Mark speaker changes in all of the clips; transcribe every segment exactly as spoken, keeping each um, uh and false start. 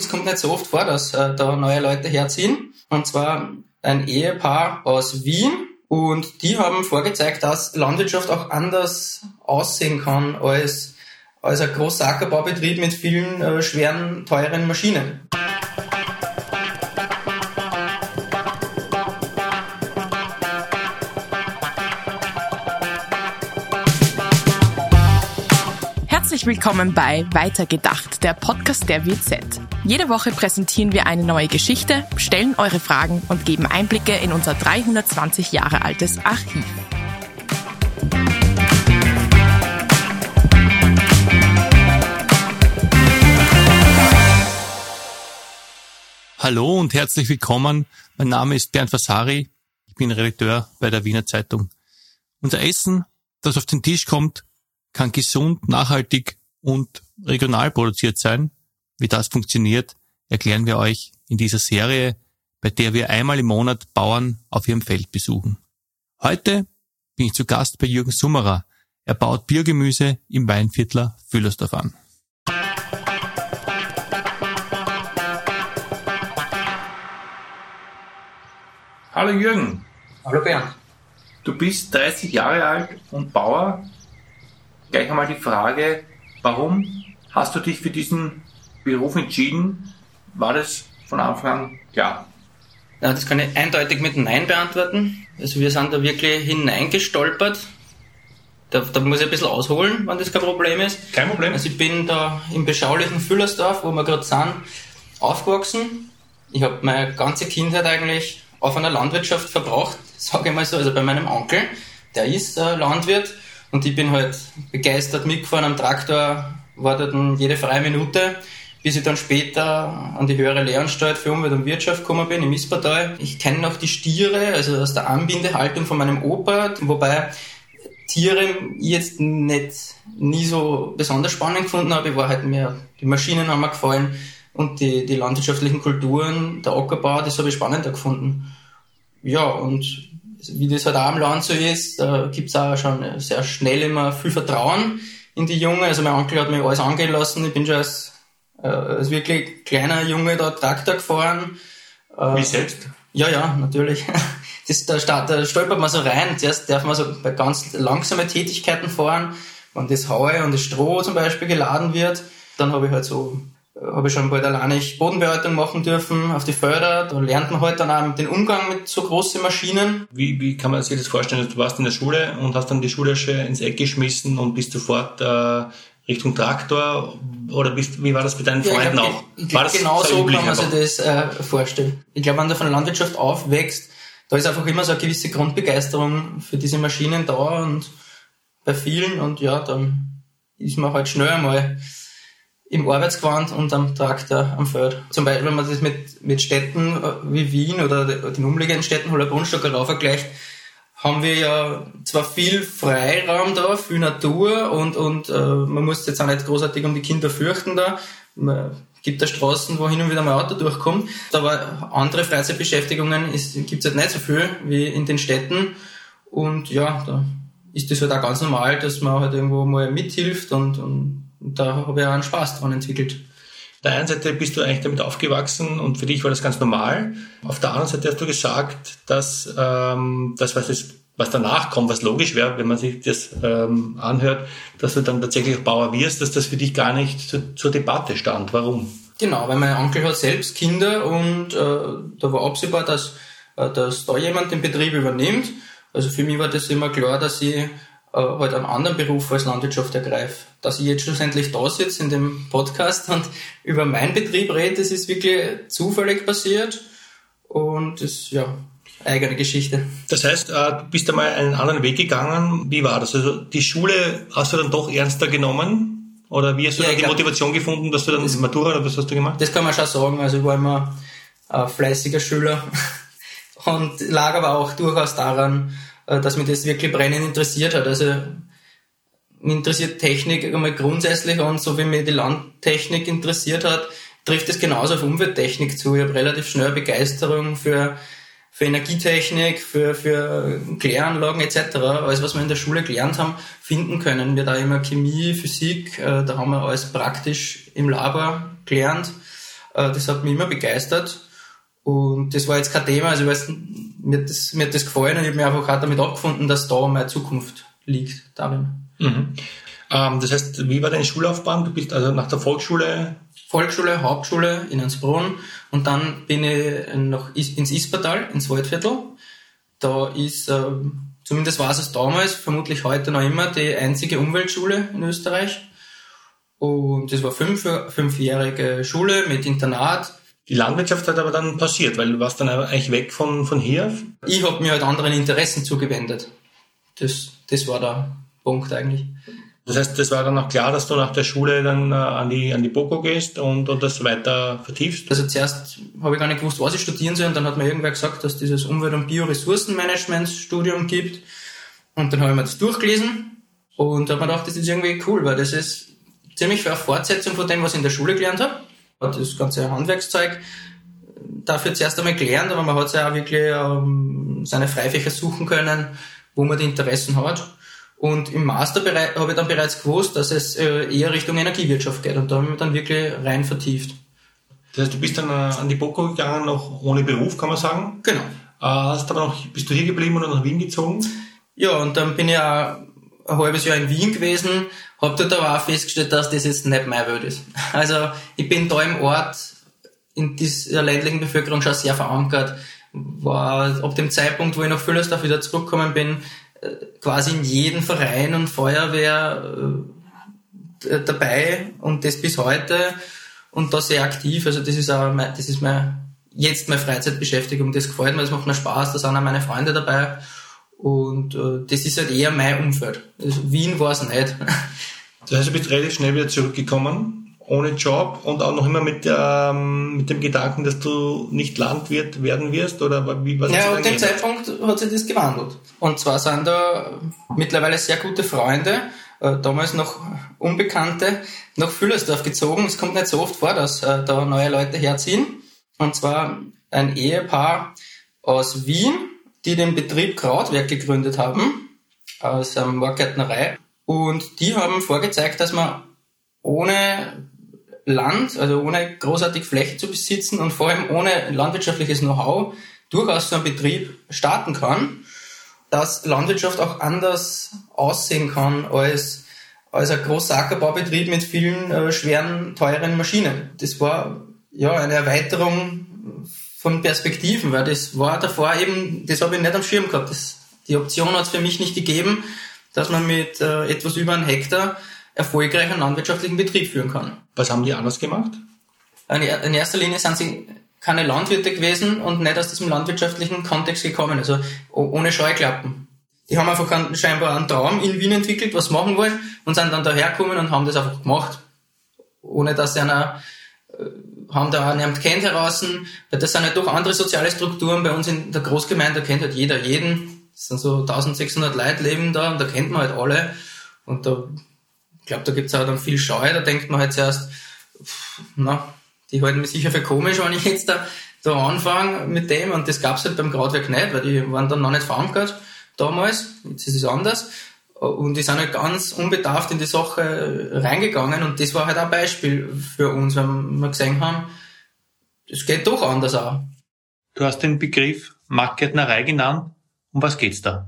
Speaker 1: es kommt nicht so oft vor, dass äh, da neue Leute herziehen. Und zwar ein Ehepaar aus Wien. Und die haben vorgezeigt, dass Landwirtschaft auch anders aussehen kann als, als ein großer Ackerbaubetrieb mit vielen äh, schweren, teuren Maschinen.
Speaker 2: Herzlich willkommen bei Weitergedacht, der Podcast der W Z. Jede Woche präsentieren wir eine neue Geschichte, stellen eure Fragen und geben Einblicke in unser dreihundertzwanzig Jahre altes Archiv.
Speaker 3: Hallo und herzlich willkommen. Mein Name ist Bernd Vasari. Ich bin Redakteur bei der Wiener Zeitung. Unser Essen, das auf den Tisch kommt, kann gesund, nachhaltig und regional produziert sein. Wie das funktioniert, erklären wir euch in dieser Serie, bei der wir einmal im Monat Bauern auf ihrem Feld besuchen. Heute bin ich zu Gast bei Jürgen Summerer. Er baut Biogemüse im Weinviertler Vüllersdorf an. Hallo Jürgen.
Speaker 1: Hallo Bernd.
Speaker 3: Du bist dreißig Jahre alt und Bauer. Gleich einmal die Frage, warum hast du dich für diesen Beruf entschieden? War das von Anfang an klar?
Speaker 1: Ja, das kann ich eindeutig mit Nein beantworten. Also wir sind da wirklich hineingestolpert. Da, da muss ich ein bisschen ausholen, wenn das kein Problem ist.
Speaker 3: Kein Problem.
Speaker 1: Also ich bin da im beschaulichen Vüllersdorf, wo wir gerade sind, aufgewachsen. Ich habe meine ganze Kindheit eigentlich auf einer Landwirtschaft verbracht, sage ich mal so. Also bei meinem Onkel, der ist äh, Landwirt. Und ich bin halt begeistert mitgefahren am Traktor, war dort jede freie Minute, bis ich dann später an die höhere Lehranstalt für Umwelt und Wirtschaft gekommen bin, im Ispertal. Ich kenne noch die Stiere, also aus der Anbindehaltung von meinem Opa, wobei Tiere ich jetzt nicht nie so besonders spannend gefunden habe. Ich war halt mehr, die Maschinen haben mir gefallen und die, die landwirtschaftlichen Kulturen, der Ackerbau, das habe ich spannender gefunden. Ja, und wie das halt auch am Land so ist, da gibt's auch schon sehr schnell immer viel Vertrauen in die Jungen. Also mein Onkel hat mir alles angehen lassen. Ich bin schon als, äh, als wirklich kleiner Junge da Traktor gefahren.
Speaker 3: Äh, Wie selbst?
Speaker 1: Ja, ja, natürlich. Das, da, da stolpert man so rein. Zuerst darf man so bei ganz langsamen Tätigkeiten fahren, wenn das Heu und das Stroh zum Beispiel geladen wird. Dann habe ich halt so habe ich schon bald alleine Bodenbearbeitung machen dürfen auf die Felder. Da lernt man halt dann auch den Umgang mit so großen Maschinen.
Speaker 3: Wie, wie kann man sich das vorstellen? Du warst in der Schule und hast dann die Schultasche ins Eck geschmissen und bist sofort äh, Richtung Traktor? Oder bist, wie war das mit deinen
Speaker 1: ja,
Speaker 3: Freunden
Speaker 1: ich glaub,
Speaker 3: auch?
Speaker 1: Ich,
Speaker 3: war das
Speaker 1: genau so kann man
Speaker 3: einfach?
Speaker 1: sich das äh, vorstellen. Ich glaube, wenn du von der Landwirtschaft aufwächst, da ist einfach immer so eine gewisse Grundbegeisterung für diese Maschinen da und bei vielen. Und ja, dann ist man halt schnell einmal im Arbeitsgewand und am Traktor am Feld. Zum Beispiel, wenn man das mit, mit Städten wie Wien oder den umliegenden Städten, Holler Stockau vergleicht, haben wir ja zwar viel Freiraum da, viel Natur und, und äh, man muss jetzt auch nicht großartig um die Kinder fürchten da. Man gibt da Straßen, wo hin und wieder mal ein Auto durchkommt. Aber andere Freizeitbeschäftigungen gibt es halt nicht so viel wie in den Städten. Und ja, da ist das halt auch ganz normal, dass man halt irgendwo mal mithilft und, und Und da habe ich auch einen Spaß dran entwickelt.
Speaker 3: Auf der einen Seite bist du eigentlich damit aufgewachsen und für dich war das ganz normal. Auf der anderen Seite hast du gesagt, dass ähm, das, was, es, was danach kommt, was logisch wäre, wenn man sich das ähm, anhört, dass du dann tatsächlich auch Bauer wirst, dass das für dich gar nicht zu, zur Debatte stand. Warum?
Speaker 1: Genau, weil mein Onkel hat selbst Kinder und äh, da war absehbar, dass, äh, dass da jemand den Betrieb übernimmt. Also für mich war das immer klar, dass ich halt einen anderen Beruf als Landwirtschaft ergreife. Dass ich jetzt schlussendlich da sitze in dem Podcast und über meinen Betrieb rede, das ist wirklich zufällig passiert und das ist ja eigene Geschichte.
Speaker 3: Das heißt, du bist einmal einen anderen Weg gegangen. Wie war das? Also die Schule hast du dann doch ernster genommen? Oder wie hast du ja, dann die glaub, Motivation gefunden, dass du dann das Matura oder was hast du gemacht?
Speaker 1: Das kann man schon sagen. Also ich war immer ein fleißiger Schüler und lag aber auch durchaus daran, dass mich das wirklich brennend interessiert hat. Also mich interessiert Technik einmal grundsätzlich und so wie mich die Landtechnik interessiert hat, trifft es genauso auf Umwelttechnik zu. Ich habe relativ schnell Begeisterung für, für Energietechnik, für, für Kläranlagen et cetera. Alles, was wir in der Schule gelernt haben, finden können. Wir da immer Chemie, Physik, da haben wir alles praktisch im Labor gelernt. Äh, das hat mich immer begeistert. Und das war jetzt kein Thema, also ich weiß, mir hat das, mir hat das gefallen und ich habe mich einfach auch damit abgefunden, dass da meine Zukunft liegt darin.
Speaker 3: Mhm. Ähm, das heißt, wie war deine Schullaufbahn? Du bist also nach der Volksschule...
Speaker 1: Volksschule, Hauptschule in Ansbrunn und dann bin ich noch ins Ispertal, ins Waldviertel. Da ist, äh, zumindest war es damals, vermutlich heute noch immer, die einzige Umweltschule in Österreich. Und das war fünf, fünfjährige Schule mit Internat.
Speaker 3: Die Landwirtschaft hat aber dann passiert, weil du warst dann eigentlich weg von, von hier.
Speaker 1: Ich habe mir halt anderen Interessen zugewendet. Das, das war der Punkt eigentlich.
Speaker 3: Das heißt, das war dann auch klar, dass du nach der Schule dann äh, an die an die BOKU gehst und, und das weiter vertiefst?
Speaker 1: Also zuerst habe ich gar nicht gewusst, was ich studieren soll und dann hat mir irgendwer gesagt, dass es dieses Umwelt- und Bioressourcenmanagement-Studium gibt und dann habe ich mir das durchgelesen und habe mir gedacht, das ist irgendwie cool, weil das ist ziemlich für eine Fortsetzung von dem, was ich in der Schule gelernt habe. Das ganze Handwerkszeug dafür zuerst einmal gelernt, aber man hat ja auch wirklich ähm, seine Freifächer suchen können, wo man die Interessen hat. Und im Masterbereich habe ich dann bereits gewusst, dass es eher Richtung Energiewirtschaft geht. Und da habe ich mich dann wirklich rein vertieft.
Speaker 3: Das heißt, du bist dann an die BOKU gegangen, noch ohne Beruf, kann man sagen?
Speaker 1: Genau.
Speaker 3: Hast aber noch, bist du hier geblieben oder nach Wien gezogen?
Speaker 1: Ja, und dann bin ich auch ein halbes Jahr in Wien gewesen, habe dort aber auch festgestellt, dass das jetzt nicht meine Welt ist. Also ich bin da im Ort in dieser ländlichen Bevölkerung schon sehr verankert. War ab dem Zeitpunkt, wo ich nach Vüllersdorf wieder zurückgekommen bin, quasi in jedem Verein und Feuerwehr äh, dabei und das bis heute und da sehr aktiv. Also das ist auch mein, das ist mein, jetzt meine Freizeitbeschäftigung. Das gefällt mir, das macht mir Spaß, da sind auch meine Freunde dabei und äh, das ist halt eher mein Umfeld. Also Wien war es nicht.
Speaker 3: Das heißt, du bist relativ schnell wieder zurückgekommen, ohne Job und auch noch immer mit, ähm, mit dem Gedanken, dass du nicht Landwirt werden wirst? Oder wie, was
Speaker 1: ja, ab dem Zeitpunkt hat sich das gewandelt. Und zwar sind da mittlerweile sehr gute Freunde, äh, damals noch Unbekannte, nach Vüllersdorf gezogen. Es kommt nicht so oft vor, dass äh, da neue Leute herziehen. Und zwar ein Ehepaar aus Wien, die den Betrieb Krautwerk gegründet haben, aus einer Moorgärtnerei. Und die haben vorgezeigt, dass man ohne Land, also ohne großartig Fläche zu besitzen und vor allem ohne landwirtschaftliches Know-how durchaus so einen Betrieb starten kann, dass Landwirtschaft auch anders aussehen kann als, als ein großer Ackerbaubetrieb mit vielen äh, schweren, teuren Maschinen. Das war ja eine Erweiterung von Perspektiven, weil das war davor eben, das habe ich nicht am Schirm gehabt. Das, die Option hat es für mich nicht gegeben, dass man mit äh, etwas über einen Hektar erfolgreich einen landwirtschaftlichen Betrieb führen kann.
Speaker 3: Was haben die anders gemacht?
Speaker 1: In erster Linie sind sie keine Landwirte gewesen und nicht aus diesem landwirtschaftlichen Kontext gekommen, also ohne Scheuklappen. Die haben einfach einen, scheinbar einen Traum in Wien entwickelt, was machen wollen und sind dann dahergekommen und haben das einfach gemacht. Ohne dass sie einer, haben da auch niemand kennt heraus, weil das sind halt doch andere soziale Strukturen. Bei uns in der Großgemeinde, da kennt halt jeder jeden. Es sind so eintausendsechshundert Leute leben da und da kennt man halt alle. Und da ich glaube, da gibt's auch dann viel Scheu, da denkt man halt zuerst, na, die halten mich sicher für komisch, wenn ich jetzt da, da anfange mit dem, und das gab's halt beim Krautwerk nicht, weil die waren dann noch nicht verankert damals, jetzt ist es anders, und die sind halt ganz unbedarft in die Sache reingegangen und das war halt auch ein Beispiel für uns, weil wir gesehen haben, es geht doch anders auch.
Speaker 3: Du hast den Begriff Marktgärtnerei genannt, um was geht's da?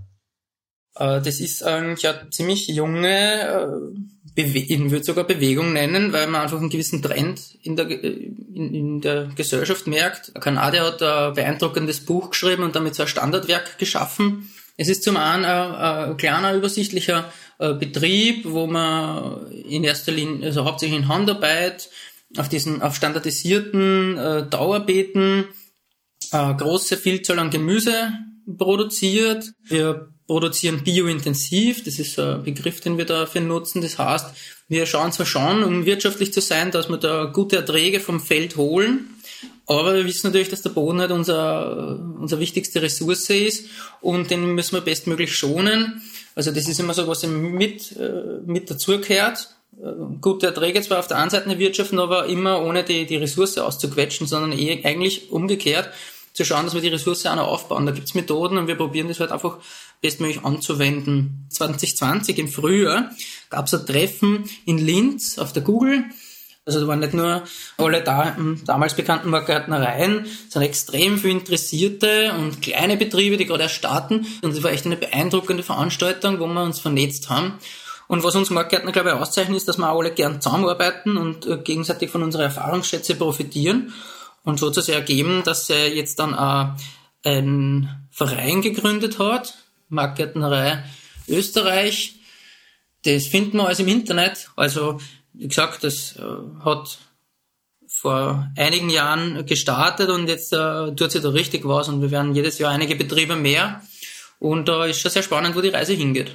Speaker 1: Das ist eigentlich eine ziemlich junge, ich würde sogar Bewegung nennen, weil man einfach einen gewissen Trend in der, in, in der Gesellschaft merkt. Ein Kanadier hat ein beeindruckendes Buch geschrieben und damit so ein Standardwerk geschaffen. Es ist zum einen ein, ein kleiner, übersichtlicher Betrieb, wo man in erster Linie, also hauptsächlich in Handarbeit, auf diesen, auf standardisierten äh, Dauerbeeten, eine große Vielzahl an Gemüse produziert. Wir produzieren biointensiv, das ist ein Begriff, den wir dafür nutzen. Das heißt, wir schauen zwar schon, um wirtschaftlich zu sein, dass wir da gute Erträge vom Feld holen, aber wir wissen natürlich, dass der Boden halt unser, unser wichtigste Ressource ist und den müssen wir bestmöglich schonen. Also das ist immer so, was mit, mit dazugehört. Gute Erträge zwar auf der einen Seite wirtschaften, aber immer ohne die, die Ressource auszuquetschen, sondern eh, eigentlich umgekehrt zu schauen, dass wir die Ressource auch noch aufbauen. Da gibt's Methoden und wir probieren das halt einfach bestmöglich anzuwenden. zwanzig zwanzig im Frühjahr gab's ein Treffen in Linz auf der Google
Speaker 4: Also da waren nicht nur alle da, damals bekannten Marktgärtnereien, sondern extrem viele interessierte und kleine Betriebe, die gerade erst starten. Und es war echt eine beeindruckende Veranstaltung, wo wir uns vernetzt haben. Und was uns Marktgärtner, glaube ich, auszeichnet, ist, dass wir auch alle gern zusammenarbeiten und gegenseitig von unserer Erfahrungsschätze profitieren. Und so hat es sich ergeben, dass er jetzt dann auch einen Verein gegründet hat, Marktgärtnerei Österreich. Das finden wir alles im Internet. Also, wie gesagt, das äh, hat vor einigen Jahren gestartet und jetzt äh, tut sich da richtig was und wir werden jedes Jahr einige Betriebe mehr und da äh, ist schon sehr spannend, wo die Reise hingeht.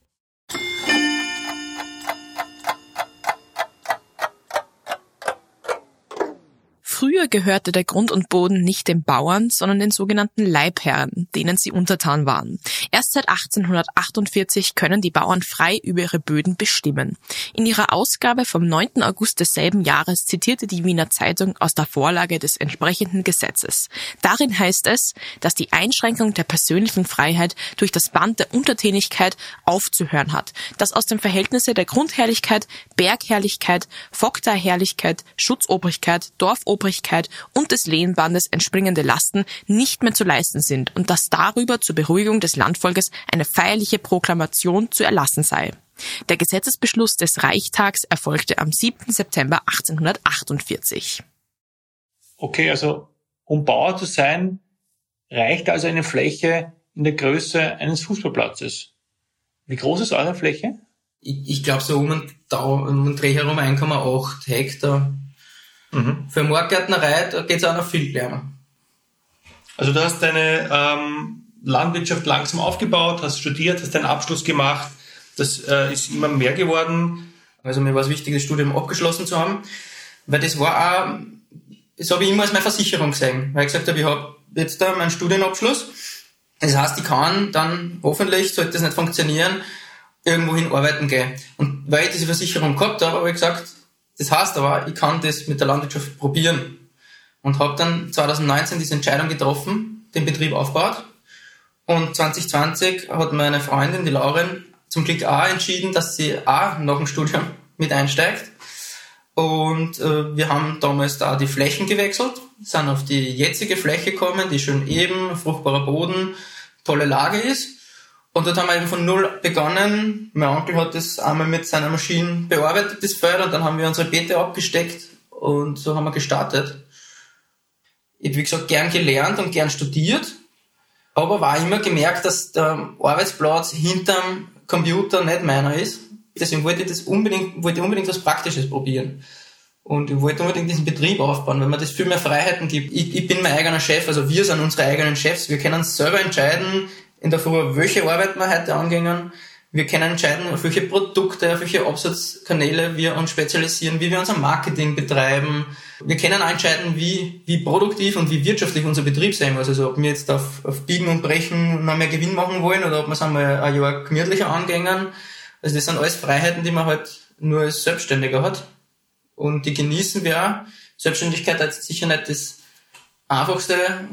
Speaker 2: Früher gehörte der Grund und Boden nicht den Bauern, sondern den sogenannten Leibherren, denen sie untertan waren. Erst seit achtzehnhundertachtundvierzig können die Bauern frei über ihre Böden bestimmen. In ihrer Ausgabe vom neunten August desselben Jahres zitierte die Wiener Zeitung aus der Vorlage des entsprechenden Gesetzes. Darin heißt es, dass die Einschränkung der persönlichen Freiheit durch das Band der Untertänigkeit aufzuhören hat, das aus dem Verhältnisse der Grundherrlichkeit, Bergherrlichkeit, Vogteiherrlichkeit, Schutzobrigkeit, Dorfobrigkeit und des Lehenbandes entspringende Lasten nicht mehr zu leisten sind und dass darüber zur Beruhigung des Landvolkes eine feierliche Proklamation zu erlassen sei. Der Gesetzesbeschluss des Reichstags erfolgte am siebten September achtzehnhundertachtundvierzig.
Speaker 3: Okay, also um Bauer zu sein, reicht also eine Fläche in der Größe eines Fußballplatzes. Wie groß ist eure Fläche?
Speaker 1: Ich, ich glaube so um einen, um einen Dreh herum eins Komma acht Hektar. Mhm. Für Marktgärtnerei, da geht's auch noch viel kleiner.
Speaker 3: Also du hast deine ähm, Landwirtschaft langsam aufgebaut, hast studiert, hast deinen Abschluss gemacht. Das äh, ist immer mehr geworden.
Speaker 1: Also mir war es wichtig, das Studium abgeschlossen zu haben, weil das war auch, das habe ich immer als meine Versicherung gesehen, weil ich gesagt habe, ich habe jetzt da meinen Studienabschluss. Das heißt, ich kann dann hoffentlich, sollte das nicht funktionieren, irgendwohin arbeiten gehen. Und weil ich diese Versicherung gehabt habe, habe ich gesagt, das heißt aber, ich kann das mit der Landwirtschaft probieren. Und habe dann zweitausendneunzehn diese Entscheidung getroffen, den Betrieb aufgebaut. Und zwanzig zwanzig hat meine Freundin, die Lauren, zum Glück auch entschieden, dass sie auch nach dem Studium mit einsteigt. Und äh, wir haben damals da die Flächen gewechselt, sind auf die jetzige Fläche gekommen, die schön eben, fruchtbarer Boden, tolle Lage ist. Und dort haben wir eben von null begonnen. Mein Onkel hat das einmal mit seiner Maschine bearbeitet, das Feld, und dann haben wir unsere Beete abgesteckt und so haben wir gestartet. Ich habe, wie gesagt, gern gelernt und gern studiert, aber war immer gemerkt, dass der Arbeitsplatz hinterm Computer nicht meiner ist. Deswegen wollte ich das unbedingt, wollte ich unbedingt was Praktisches probieren. Und ich wollte unbedingt diesen Betrieb aufbauen, weil mir das viel mehr Freiheiten gibt. Ich, ich bin mein eigener Chef, also wir sind unsere eigenen Chefs. Wir können selber entscheiden, in der Früh, welche Arbeit wir heute angehen. Wir können entscheiden, auf welche Produkte, auf welche Absatzkanäle wir uns spezialisieren, wie wir unser Marketing betreiben. Wir können auch entscheiden, wie, wie produktiv und wie wirtschaftlich unser Betrieb sein muss. Also ob wir jetzt auf, auf Biegen und Brechen noch mehr Gewinn machen wollen oder ob wir es einmal ein Jahr gemütlicher angehen. Also das sind alles Freiheiten, die man halt nur als Selbstständiger hat. Und die genießen wir auch. Selbstständigkeit ist sicher nicht das einfachste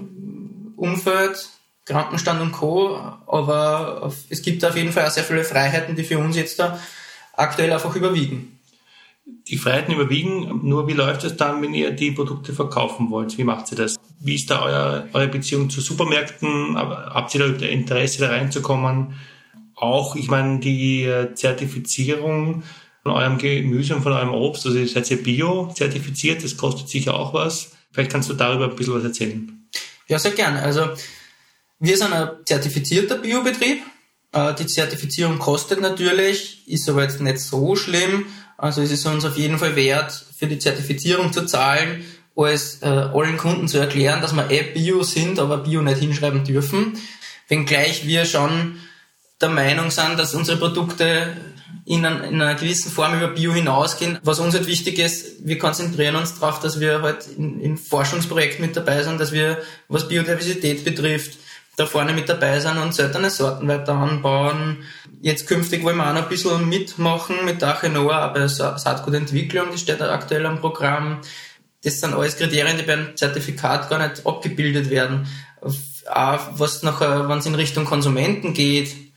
Speaker 1: Umfeld, Krankenstand und Co., aber es gibt auf jeden Fall auch sehr viele Freiheiten, die für uns jetzt da aktuell einfach überwiegen.
Speaker 3: Die Freiheiten überwiegen, nur wie läuft es dann, wenn ihr die Produkte verkaufen wollt? Wie macht ihr das? Wie ist da euer, eure Beziehung zu Supermärkten? Habt ihr da Interesse, da reinzukommen? Auch, ich meine, die Zertifizierung von eurem Gemüse und von eurem Obst, also seid ihr bio-zertifiziert, das kostet sicher auch was. Vielleicht kannst du darüber ein bisschen was erzählen.
Speaker 1: Ja, sehr gerne. Also wir sind ein zertifizierter Biobetrieb. Die Zertifizierung kostet natürlich, ist aber jetzt nicht so schlimm. Also es ist uns auf jeden Fall wert, für die Zertifizierung zu zahlen, als äh, allen Kunden zu erklären, dass wir eh Bio sind, aber Bio nicht hinschreiben dürfen. Wenngleich wir schon der Meinung sind, dass unsere Produkte in, ein, in einer gewissen Form über Bio hinausgehen. Was uns halt wichtig ist, wir konzentrieren uns darauf, dass wir halt in, in Forschungsprojekten mit dabei sind, dass wir, was Biodiversität betrifft, da vorne mit dabei sein und seltene Sorten weiter anbauen. Jetzt künftig wollen wir auch noch ein bisschen mitmachen mit der Achenoa, auch bei Sa- Saatgutentwicklung, das steht aktuell am Programm. Das sind alles Kriterien, die beim Zertifikat gar nicht abgebildet werden. Auch was nachher, wenn es in Richtung Konsumenten geht,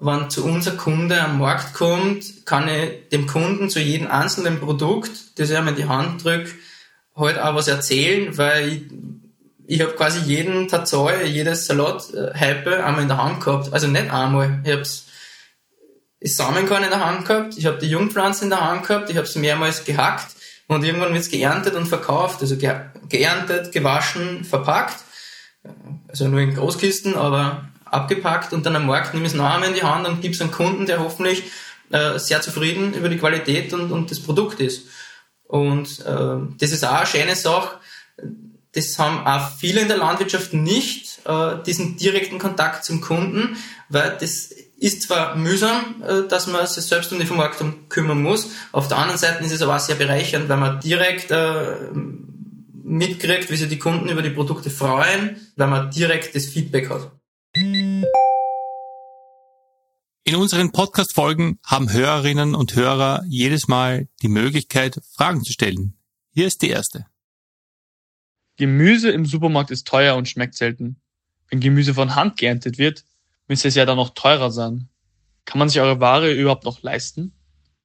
Speaker 1: wenn zu uns ein Kunde am Markt kommt, kann ich dem Kunden zu jedem einzelnen Produkt, das ich ihm in die Hand drücke, halt auch was erzählen, weil ich, ich habe quasi jeden Tatsoi, jedes Salat-Hype einmal in der Hand gehabt. Also nicht einmal. Ich hab's das Samenkorn in der Hand gehabt, ich habe die Jungpflanze in der Hand gehabt, ich habe es mehrmals gehackt und irgendwann wird es geerntet und verkauft. Also ge- geerntet, gewaschen, verpackt. Also nur in Großkisten, aber abgepackt und dann am Markt nehme ich es noch einmal in die Hand und gebe es einem Kunden, der hoffentlich äh, sehr zufrieden über die Qualität und, und das Produkt ist. Und äh, das ist auch eine schöne Sache. Das haben auch viele in der Landwirtschaft nicht, äh, diesen direkten Kontakt zum Kunden, weil das ist zwar mühsam, äh, dass man sich selbst um die Vermarktung kümmern muss, auf der anderen Seite ist es aber auch sehr bereichernd, weil man direkt äh, mitkriegt, wie sich die Kunden über die Produkte freuen, weil man direkt das Feedback hat.
Speaker 3: In unseren Podcast-Folgen haben Hörerinnen und Hörer jedes Mal die Möglichkeit, Fragen zu stellen. Hier ist die erste.
Speaker 5: Gemüse im Supermarkt ist teuer und schmeckt selten. Wenn Gemüse von Hand geerntet wird, müsste es ja dann noch teurer sein. Kann man sich eure Ware überhaupt noch leisten?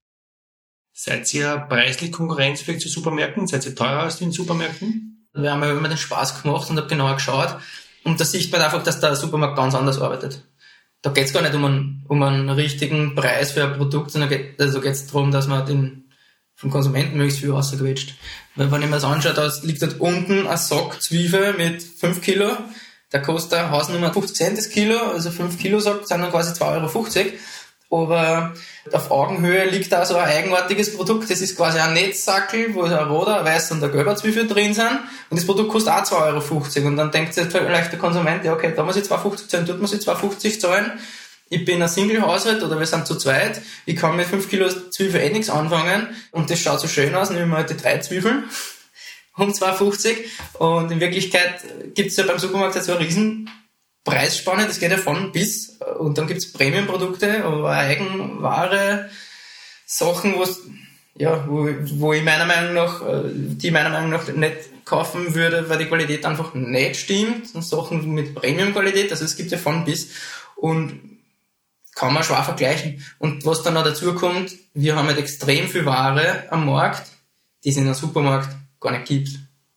Speaker 3: Seid ihr preislich konkurrenzfähig zu Supermärkten? Seid ihr teurer als die Supermärkten?
Speaker 1: Wir haben ja immer den Spaß gemacht und habe genauer geschaut. Und da sieht man einfach, dass der Supermarkt ganz anders arbeitet. Da geht es gar nicht um einen, um einen richtigen Preis für ein Produkt, sondern geht, also geht es darum, dass man den vom Konsumenten möglichst viel rausquetscht. Weil wenn ich mir das anschaue, da liegt dort unten ein Sack Zwiebel mit fünf Kilo, der kostet Hausnummer fünfzig Cent das Kilo, also fünf Kilo Sack sind dann quasi zwei Euro fünfzig. Aber auf Augenhöhe liegt da so ein eigenartiges Produkt, das ist quasi ein Netzsackel, wo ein roter, ein weißer und ein gelber Zwiebel drin sind und das Produkt kostet auch zwei Euro fünfzig und dann denkt sich vielleicht der Konsument, ja okay, da muss ich zwei Euro fünfzig zahlen, dort muss ich zwei Euro fünfzig zahlen, ich bin ein Single-Haushalt oder wir sind zu zweit, ich kann mit fünf Kilo Zwiebel eh nichts anfangen und das schaut so schön aus, nehmen wir halt die drei Zwiebeln um zwei Euro fünfzig und in Wirklichkeit gibt es ja beim Supermarkt halt so eine riesen Preisspanne, das geht ja von bis und dann gibt's Premium-Produkte, aber Eigenware, Sachen, wo's, ja, wo, wo ich meiner Meinung nach, die meiner Meinung nach nicht kaufen würde, weil die Qualität einfach nicht stimmt, und Sachen mit Premium-Qualität, also es gibt ja von bis und kann man schwer vergleichen. Und was dann noch dazu kommt, wir haben halt extrem viel Ware am Markt, die es in einem Supermarkt gar nicht gibt.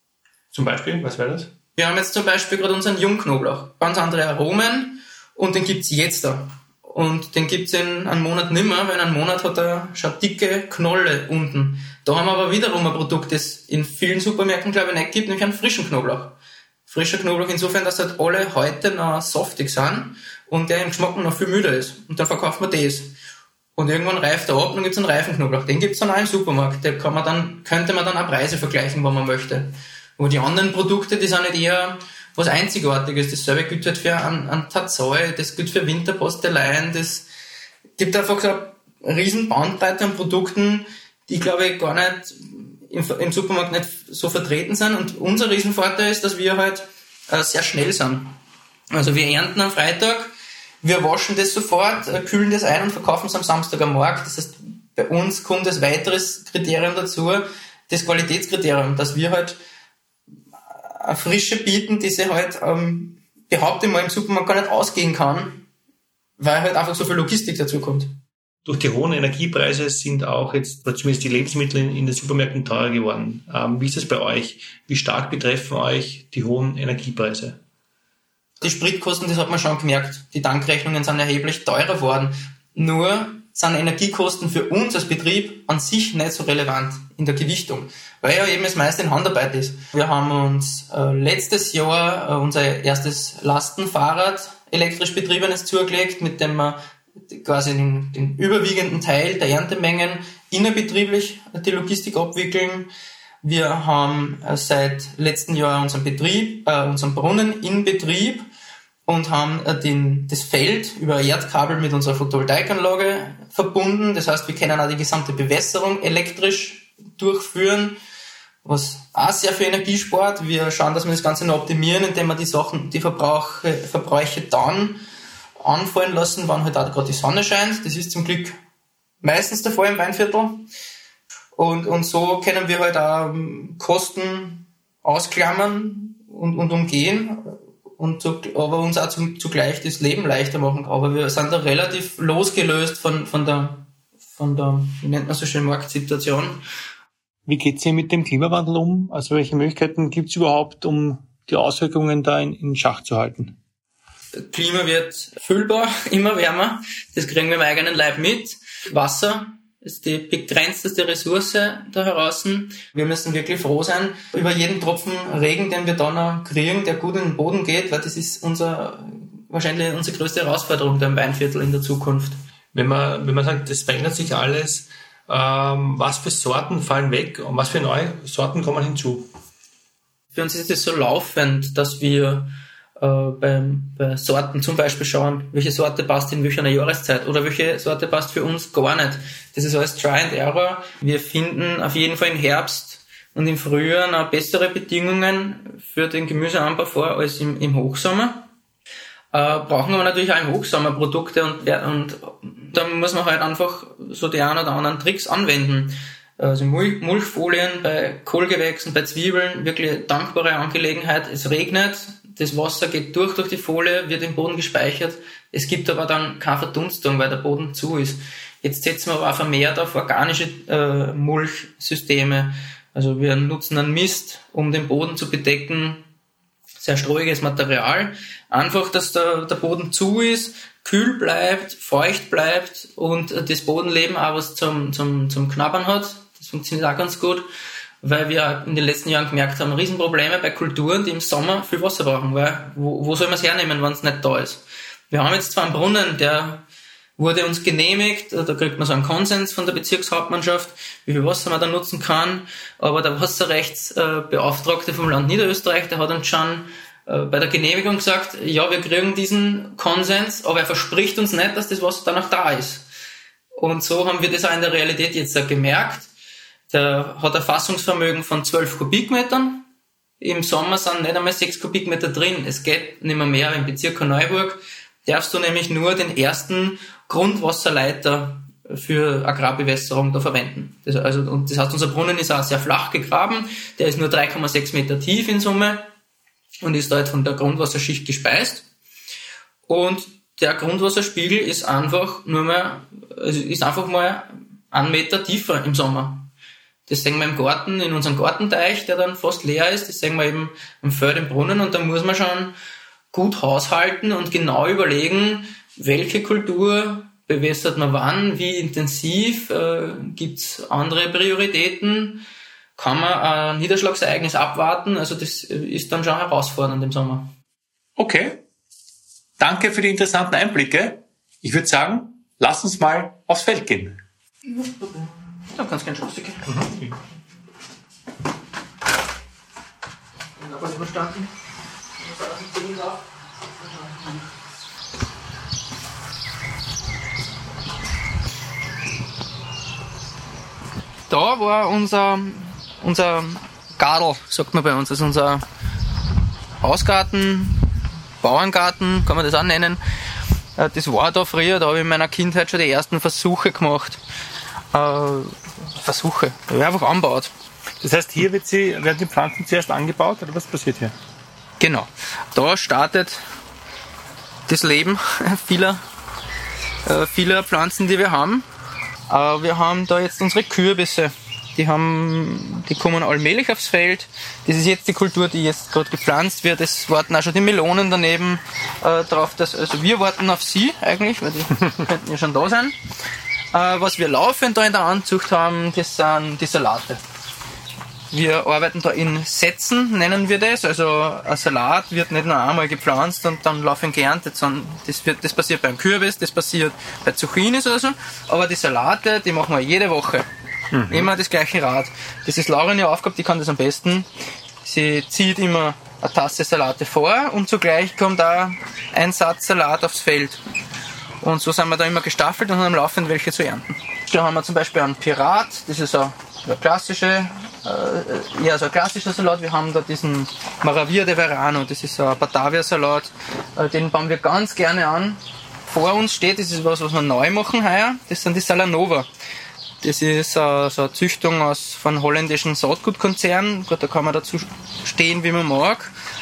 Speaker 3: Zum Beispiel, was wäre das?
Speaker 1: Wir haben jetzt zum Beispiel gerade unseren Jungknoblauch. Ganz andere Aromen und den gibt's jetzt da. Und den gibt's in einem Monat nimmer, weil in einem Monat hat er schon dicke Knolle unten. Da haben wir aber wiederum ein Produkt, das in vielen Supermärkten, glaube ich, nicht gibt, nämlich einen frischen Knoblauch. Frischer Knoblauch insofern, dass halt alle heute noch saftig sind und der im Geschmack noch viel müder ist. Und dann verkauft man das. Und irgendwann reift er ab und dann gibt's einen reifen Knoblauch. Den gibt's dann auch im Supermarkt. Da kann man dann, könnte man dann auch Preise vergleichen, wenn man möchte. Wo die anderen Produkte, die sind nicht eher was Einzigartiges. Dasselbe gilt halt für einen, einen Tatsoi, das gilt für Winterposteleien, das gibt einfach so eine riesen Bandbreite an Produkten, die, glaube ich, gar nicht im, im Supermarkt nicht so vertreten sind. Und unser Riesenvorteil ist, dass wir halt äh, sehr schnell sind. Also wir ernten am Freitag, wir waschen das sofort, äh, kühlen das ein und verkaufen es am Samstag am Markt. Das heißt, bei uns kommt als weiteres Kriterium dazu, das Qualitätskriterium, dass wir halt eine Frische bieten, die sie halt, ähm, behaupte ich mal, im Supermarkt gar nicht ausgehen kann, weil halt einfach so viel Logistik dazu kommt.
Speaker 3: Durch die hohen Energiepreise sind auch jetzt, zumindest die Lebensmittel in, in den Supermärkten teurer geworden. Ähm, wie ist das bei euch? Wie stark betreffen euch die hohen Energiepreise?
Speaker 1: Die Spritkosten, das hat man schon gemerkt. Die Tankrechnungen sind erheblich teurer geworden. Nur sind Energiekosten für uns als Betrieb an sich nicht so relevant in der Gewichtung, weil ja eben das meiste in Handarbeit ist. Wir haben uns äh, letztes Jahr äh, unser erstes Lastenfahrrad elektrisch betriebenes zugelegt, mit dem wir quasi den, den überwiegenden Teil der Erntemengen innerbetrieblich die Logistik abwickeln. Wir haben äh, seit letztem Jahr unseren Betrieb, äh, unseren Brunnen in Betrieb und haben äh, den, das Feld über ein Erdkabel mit unserer Photovoltaikanlage verbunden. Das heißt, wir können auch die gesamte Bewässerung elektrisch durchführen, was auch sehr viel Energie spart. Wir schauen, dass wir das Ganze noch optimieren, indem wir die Sachen, die Verbrauche, Verbräuche dann anfallen lassen, wann halt auch gerade die Sonne scheint. Das ist zum Glück meistens der Fall im Weinviertel. Und, und so können wir halt auch Kosten ausklammern und, und umgehen. und zu, aber uns auch zum, zugleich das Leben leichter machen. Aber wir sind da relativ losgelöst von, von der, von der, wie nennt man so schön, Marktsituation.
Speaker 3: Wie geht's ihr mit dem Klimawandel um? Also welche Möglichkeiten gibt's überhaupt, um die Auswirkungen da in, in Schach zu halten?
Speaker 1: Das Klima wird fühlbar, immer wärmer. Das kriegen wir im eigenen Leib mit. Wasser ist die begrenzteste Ressource da draußen. Wir müssen wirklich froh sein über jeden Tropfen Regen, den wir da noch kriegen, der gut in den Boden geht, weil das ist unser, wahrscheinlich unsere größte Herausforderung da im Weinviertel in der Zukunft.
Speaker 3: Wenn man, wenn man sagt, das verändert sich alles, ähm, was für Sorten fallen weg und was für neue Sorten kommen hinzu?
Speaker 1: Für uns ist es so laufend, dass wir äh, bei, bei Sorten zum Beispiel schauen, welche Sorte passt in welcher Jahreszeit oder welche Sorte passt für uns gar nicht. Das ist alles Try and Error. Wir finden auf jeden Fall im Herbst und im Frühjahr noch bessere Bedingungen für den Gemüseanbau vor als im, im Hochsommer. Äh, brauchen aber natürlich auch im Hochsommer Produkte und, und da muss man halt einfach so die ein oder anderen Tricks anwenden. Also Mul- Mulchfolien bei Kohlgewächsen, bei Zwiebeln, wirklich dankbare Angelegenheit. Es regnet, das Wasser geht durch durch die Folie, wird im Boden gespeichert. Es gibt aber dann keine Verdunstung, weil der Boden zu ist. Jetzt setzen wir aber auch vermehrt auf organische äh, Mulchsysteme. Also wir nutzen einen Mist, um den Boden zu bedecken. Sehr streuiges Material. Einfach, dass der, der Boden zu ist, kühl bleibt, feucht bleibt und das Bodenleben auch was zum, zum, zum Knabbern hat. Das funktioniert auch ganz gut, weil wir in den letzten Jahren gemerkt haben, Riesenprobleme bei Kulturen, die im Sommer viel Wasser brauchen, weil wo, wo soll man es hernehmen, wenn es nicht da ist? Wir haben jetzt zwar einen Brunnen, der wurde uns genehmigt, da kriegt man so einen Konsens von der Bezirkshauptmannschaft, wie viel Wasser man da nutzen kann, aber der Wasserrechtsbeauftragte vom Land Niederösterreich, der hat uns schon bei der Genehmigung gesagt, ja, wir kriegen diesen Konsens, aber er verspricht uns nicht, dass das Wasser danach da ist. Und so haben wir das auch in der Realität jetzt gemerkt. Der hat ein Fassungsvermögen von zwölf Kubikmetern. Im Sommer sind nicht einmal sechs Kubikmeter drin. Es geht nicht mehr mehr. Im Bezirk Neuburg darfst du nämlich nur den ersten Grundwasserleiter für Agrarbewässerung da verwenden. Das, also, und das heißt, unser Brunnen ist auch sehr flach gegraben. Der ist nur drei Komma sechs Meter tief in Summe und ist da halt von der Grundwasserschicht gespeist. Und der Grundwasserspiegel ist einfach nur mal, also ist einfach mal einen Meter tiefer im Sommer. Das sehen wir im Garten, in unserem Gartenteich, der dann fast leer ist. Das sehen wir eben im Feld, im Brunnen. Und da muss man schon gut haushalten und genau überlegen, welche Kultur bewässert man wann, wie intensiv, äh, gibt's andere Prioritäten, kann man ein Niederschlagsereignis abwarten. Also das ist dann schon herausfordernd im Sommer.
Speaker 3: Okay. Danke für die interessanten Einblicke. Ich würde sagen, lass uns mal aufs Feld gehen.
Speaker 1: Da kannst du gerne Chance gehen. Mhm. Aber überstanden. Da war unser, unser Gadel, sagt man bei uns, also unser Hausgarten, Bauerngarten, kann man das auch nennen. Das war da früher, da habe ich in meiner Kindheit schon die ersten Versuche gemacht. Äh, Versuche, ja, einfach anbaut.
Speaker 3: Das heißt, hier wird sie, werden die Pflanzen zuerst angebaut, oder was passiert hier?
Speaker 1: Genau, da startet das Leben vieler, äh, vieler Pflanzen, die wir haben. Äh, wir haben da jetzt unsere Kürbisse, die haben, die kommen allmählich aufs Feld. Das ist jetzt die Kultur, die jetzt gerade gepflanzt wird. Es warten auch schon die Melonen daneben äh, drauf. Dass, also wir warten auf sie eigentlich, weil die könnten ja schon da sein. Äh, was wir laufend da in der Anzucht haben, das sind die Salate. Wir arbeiten da in Sätzen, nennen wir das. Also ein Salat wird nicht nur einmal gepflanzt und dann laufend geerntet, sondern das, wird, das passiert beim Kürbis, das passiert bei Zucchinis oder so. Aber die Salate, die machen wir jede Woche. Mhm. Immer das gleiche Rad. Das ist Lauren ihre Aufgabe, die kann das am besten. Sie zieht immer eine Tasse Salate vor und zugleich kommt da ein Satz Salat aufs Feld. Und so sind wir da immer gestaffelt und haben laufend welche zu ernten. Da haben wir zum Beispiel einen Pirat, das ist ein Der klassische, äh, ja, so ein klassischer Salat. Wir haben da diesen Maravilla de Verano, das ist ein Batavia-Salat. Äh, den bauen wir ganz gerne an. Vor uns steht, das ist was, was wir neu machen heuer, das sind die Salanova. Das ist äh, so eine Züchtung aus von holländischen Saatgutkonzernen. Gut, da kann man dazu stehen, wie man mag.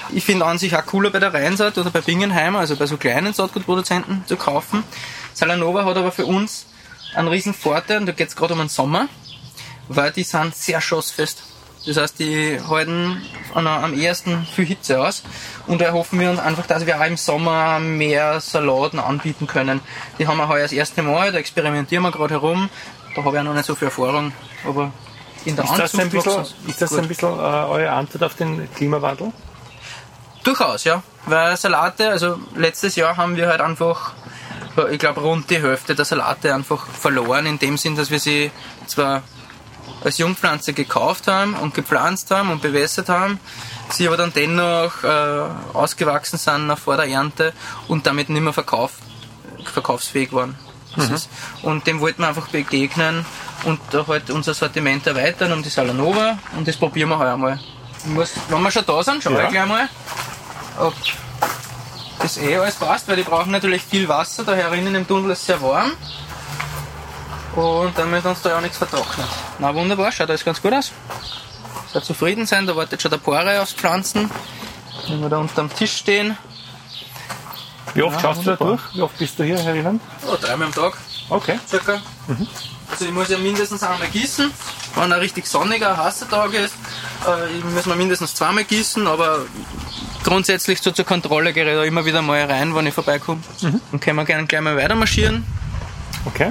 Speaker 4: Ich finde an sich auch cooler bei der Rheinsaat oder bei Bingenheimer, also bei so kleinen Saatgutproduzenten zu kaufen. Salanova hat aber für uns einen riesen Vorteil, und da geht es gerade um den Sommer, weil die sind sehr schossfest. Das heißt, die halten am ehesten viel Hitze aus, und da erhoffen wir uns einfach, dass wir auch im Sommer mehr Salaten anbieten können. Die haben wir heuer das erste Mal, da experimentieren wir gerade herum, da habe ich auch noch nicht so viel Erfahrung, aber in der
Speaker 3: Ist das ein bisschen, ist das
Speaker 4: gut.
Speaker 3: ein bisschen äh, eure Antwort auf den Klimawandel?
Speaker 4: Durchaus, ja, weil Salate, also letztes Jahr haben wir halt einfach, ich glaube, rund die Hälfte der Salate einfach verloren, in dem Sinn, dass wir sie zwar als Jungpflanze gekauft haben und gepflanzt haben und bewässert haben, sie aber dann dennoch äh, ausgewachsen sind nach vor der Ernte und damit nicht mehr verkauf, verkaufsfähig waren. Mhm. Ist, und dem wollten wir einfach begegnen und da halt unser Sortiment erweitern um die Salanova, und das probieren wir heuer mal. Ich muss, wenn wir schon da sind, schaue ja. ich gleich mal, ob das eh alles passt, weil die brauchen natürlich viel Wasser, da herinnen im Tunnel ist es sehr warm. Und damit uns da ja nichts vertrocknet. Na wunderbar, schaut alles ganz gut aus. Soll zufrieden sein, da wartet schon der Pore aufs Pflanzen. Wenn wir da unter dem Tisch stehen.
Speaker 3: Wie oft
Speaker 4: ja,
Speaker 3: schaust
Speaker 4: wunderbar.
Speaker 3: du da durch? Wie oft bist du hier herinnen?
Speaker 4: Oh, dreimal am Tag.
Speaker 3: Okay.
Speaker 4: Circa. Mhm. Also ich muss ja mindestens einmal gießen. Wenn ein richtig sonniger, heißer Tag ist, äh, müssen wir mindestens zweimal gießen, aber grundsätzlich so zur Kontrolle gehe ich da immer wieder mal rein, wenn ich vorbeikomme. Mhm. Dann können wir gerne gleich mal weiter marschieren.
Speaker 3: Okay.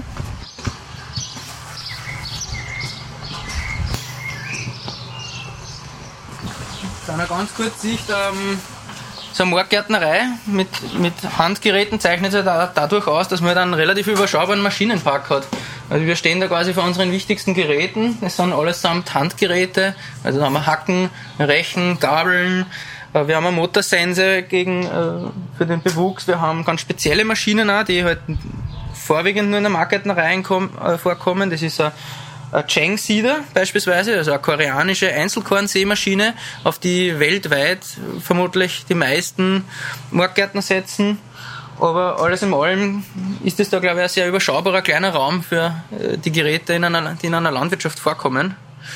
Speaker 4: Dann eine ganz kurze Sicht, ähm, so eine Marktgärtnerei mit, mit Handgeräten zeichnet sich da, dadurch aus, dass man dann einen relativ überschaubaren Maschinenpark hat. Also wir stehen da quasi vor unseren wichtigsten Geräten, das sind allesamt Handgeräte, also da haben wir Hacken, Rechen, Gabeln, äh, wir haben eine Motorsense gegen, äh, für den Bewuchs, wir haben ganz spezielle Maschinen auch, die halt vorwiegend nur in der Marktgärtnerei äh, vorkommen, das ist ein Cheng Seeder beispielsweise, also eine koreanische Einzelkornsämaschine, auf die weltweit vermutlich die meisten Marktgärtner setzen. Aber alles in allem ist es da, glaube ich, ein sehr überschaubarer kleiner Raum für die Geräte, in einer, die in einer Landwirtschaft vorkommen.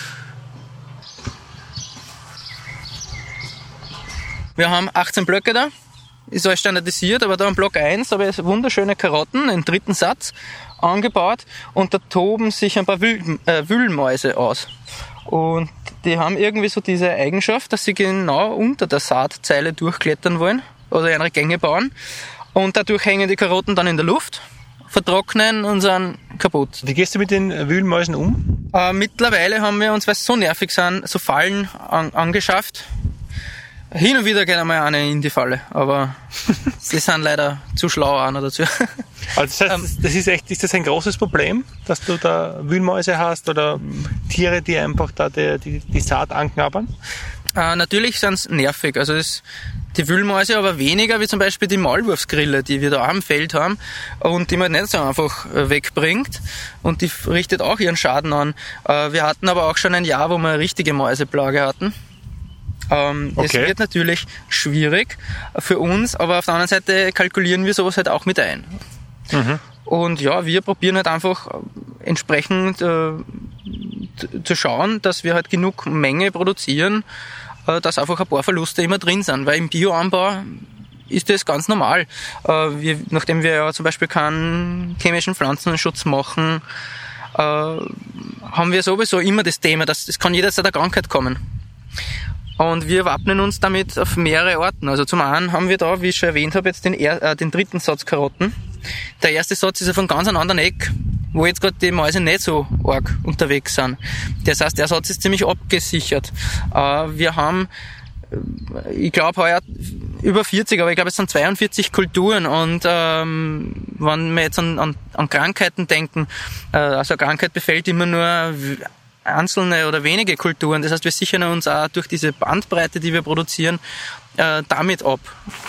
Speaker 4: Wir haben achtzehn Blöcke da, ist alles standardisiert, aber da im Block eins habe ich wunderschöne Karotten im dritten Satz angebaut, und da toben sich ein paar Wühl, äh, Wühlmäuse aus. Und die haben irgendwie so diese Eigenschaft, dass sie genau unter der Saatzeile durchklettern wollen oder ihre Gänge bauen, und dadurch hängen die Karotten dann in der Luft, vertrocknen und sind kaputt.
Speaker 3: Wie gehst du mit den Wühlmäusen um?
Speaker 4: Äh, mittlerweile haben wir uns, weil sie so nervig sind, so Fallen an, angeschafft. Hin und wieder geht einmal eine in die Falle, aber sie sind leider zu schlau auch noch dazu.
Speaker 3: Also das heißt, das ist echt, ist das ein großes Problem, dass du da Wühlmäuse hast oder Tiere, die einfach da die, die, die Saat anknabbern?
Speaker 4: Äh, natürlich sind es nervig, also das, die Wühlmäuse aber weniger wie zum Beispiel die Maulwurfsgrille, die wir da am Feld haben und die man nicht so einfach wegbringt, und die richtet auch ihren Schaden an. Äh, wir hatten aber auch schon ein Jahr, wo wir eine richtige Mäuseplage hatten. Ähm, okay. Es wird natürlich schwierig für uns, aber auf der anderen Seite kalkulieren wir sowas halt auch mit ein. Mhm. Und ja, wir probieren halt einfach entsprechend äh, zu schauen, dass wir halt genug Menge produzieren, äh, dass einfach ein paar Verluste immer drin sind, weil im Bioanbau ist das ganz normal. Äh, wir, nachdem wir ja zum Beispiel keinen chemischen Pflanzenschutz machen, äh, haben wir sowieso immer das Thema, dass es kann jederzeit eine Krankheit kommen. Und wir wappnen uns damit auf mehrere Arten. Also zum einen haben wir da, wie ich schon erwähnt habe, jetzt den, äh, den dritten Satz Karotten. Der erste Satz ist ja von ganz einem anderen Eck, wo jetzt gerade die Mäuse nicht so arg unterwegs sind. Das heißt, der Satz ist ziemlich abgesichert. Äh, wir haben, ich glaube heuer über vierzig, aber ich glaube es sind zweiundvierzig Kulturen, und ähm, wenn wir jetzt an, an, an Krankheiten denken, äh, also eine Krankheit befällt immer nur einzelne oder wenige Kulturen. Das heißt, wir sichern uns auch durch diese Bandbreite, die wir produzieren, äh, damit ab.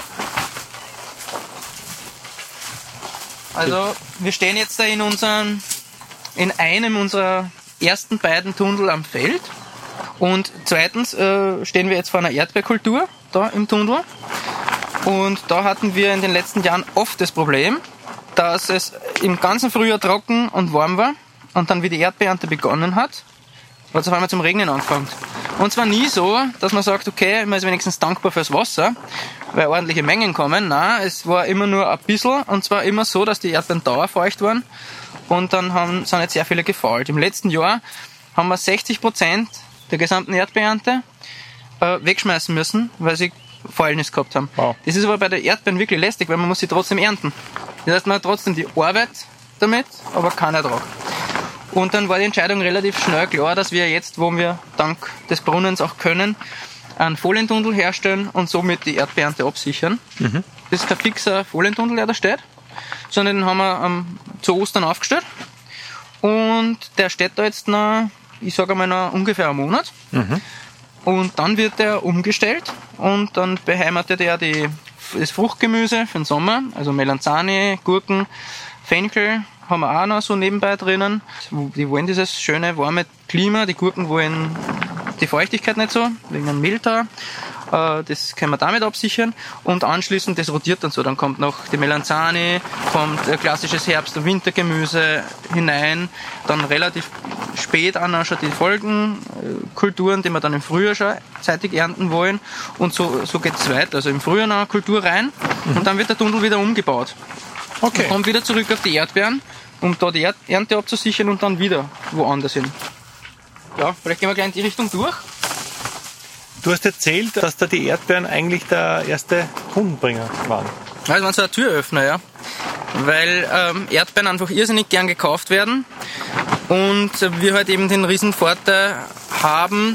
Speaker 4: Also wir stehen jetzt da in unseren, in einem unserer ersten beiden Tunnel am Feld, und zweitens äh, stehen wir jetzt vor einer Erdbeerkultur da im Tunnel, und da hatten wir in den letzten Jahren oft das Problem, dass es im ganzen Frühjahr trocken und warm war, und dann wie die Erdbeerernte begonnen hat, hat es auf einmal zum Regnen angefangen. Und zwar nie so, dass man sagt, okay, man ist wenigstens dankbar fürs Wasser, weil ordentliche Mengen kommen. Nein, es war immer nur ein bisschen und zwar immer so, dass die Erdbeeren dauerfeucht waren und dann haben, sind jetzt sehr viele gefault. Im letzten Jahr haben wir sechzig Prozent der gesamten Erdbeerernte äh, wegschmeißen müssen, weil sie Fäulnis gehabt haben. Wow. Das ist aber bei der Erdbeeren wirklich lästig, weil man muss sie trotzdem ernten. Das heißt, man hat trotzdem die Arbeit damit, aber keinen Ertrag. Und dann war die Entscheidung relativ schnell klar, dass wir jetzt, wo wir dank des Brunnens auch können, einen Folientunnel herstellen und somit die Erdbeernte absichern. Mhm. Das ist kein fixer Folientunnel, der da steht, sondern den haben wir ähm, zu Ostern aufgestellt. Und der steht da jetzt noch, ich sage mal, noch ungefähr einen Monat. Mhm. Und dann wird der umgestellt und dann beheimatet er die, das Fruchtgemüse für den Sommer, also Melanzani, Gurken, Fenchel haben wir auch noch so nebenbei drinnen. Die wollen dieses schöne, warme Klima, die Gurken wollen die Feuchtigkeit nicht so, wegen einem Mehltau. Das können wir damit absichern und anschließend, das rotiert dann so, dann kommt noch die Melanzani, kommt ein klassisches Herbst- und Wintergemüse hinein, dann relativ spät auch noch schon die Folgenkulturen, die wir dann im Frühjahr schon zeitig ernten wollen und so, so geht es weiter, also im Frühjahr noch eine Kultur rein mhm. und dann wird der Tunnel wieder umgebaut. Okay. Und kommt wieder zurück auf die Erdbeeren, um da die Ernte abzusichern und dann wieder woanders hin. Ja, vielleicht gehen wir gleich in die Richtung durch.
Speaker 3: Du hast erzählt, dass da die Erdbeeren eigentlich der erste Kundenbringer waren.
Speaker 4: Ja, das waren so ein Türöffner, ja. Weil ähm, Erdbeeren einfach irrsinnig gern gekauft werden und wir halt eben den riesen Vorteil haben,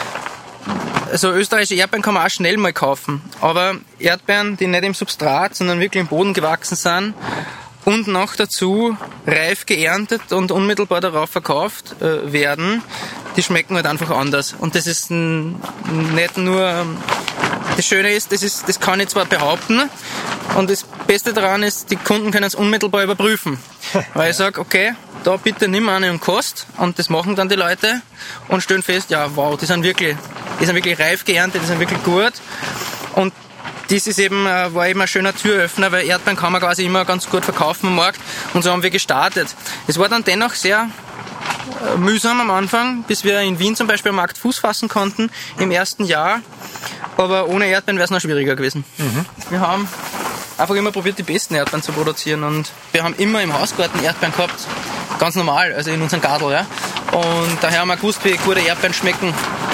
Speaker 4: also österreichische Erdbeeren kann man auch schnell mal kaufen, aber Erdbeeren, die nicht im Substrat, sondern wirklich im Boden gewachsen sind und noch dazu reif geerntet und unmittelbar darauf verkauft äh, werden, die schmecken halt einfach anders. Und das ist n- nicht nur, das Schöne ist, das ist, das kann ich zwar behaupten und das Beste daran ist, die Kunden können es unmittelbar überprüfen. Weil ich sage, okay, da bitte nimm eine und kost und das machen dann die Leute und stellen fest, ja wow, die sind wirklich, die sind wirklich reif geerntet, die sind wirklich gut und das ist eben, war eben ein schöner Türöffner, weil Erdbeeren kann man quasi immer ganz gut verkaufen am Markt und so haben wir gestartet. Es war dann dennoch sehr mühsam am Anfang, bis wir in Wien zum Beispiel am Markt Fuß fassen konnten im ersten Jahr, aber ohne Erdbeeren wäre es noch schwieriger gewesen. Mhm. Wir haben einfach immer probiert, die besten Erdbeeren zu produzieren und wir haben immer im Hausgarten Erdbeeren gehabt, ganz normal, also in unserem Gartel, ja. Und daher haben wir gewusst, wie gute Erdbeeren schmecken.